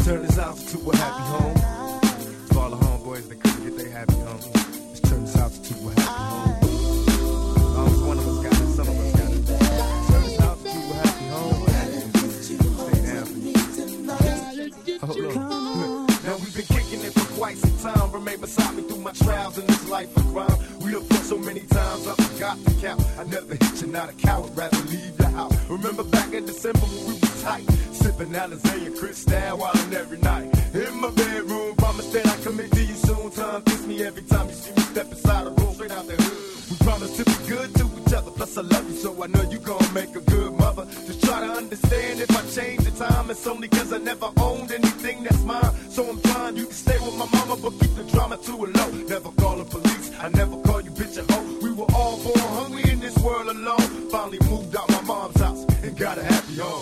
turn this house to a happy home. For all the homeboys that couldn't get their happy home, let's turn this house to a happy home. Always one of us got it, some of us got it. Turn this house to a happy home. Stay down for you. Hold on. Now we've been kicking it for quite some time. Remain beside me through my trials in this life of crime. We have fought so many times I forgot to count. I never hit you, not a coward, rather leave the house. Remember back in December when we were tight, sipping Alizé and Cristal wildin' every night. In my bedroom, promise that I commit to you soon. Time kiss me every time you see me step inside the room, straight out the hood. We promise to be good to each other, plus I love you, so I know you gon' make a good mother. Just try to understand if I change the time, it's only cause I never owned anything that's mine. So I'm trying, you can stay with my mama, but keep the drama to a low. Never call the police, I never call you bitch and hoe. We were all born hungry in this world alone. Finally moved out my mom's house and got a happy home.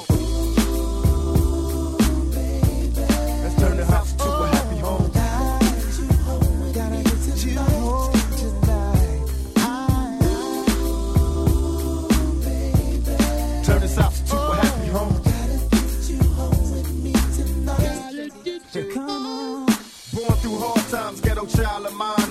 Let's turn the house to a happy home. Turn this house to a happy home. Born through hard times, ghetto child of mine.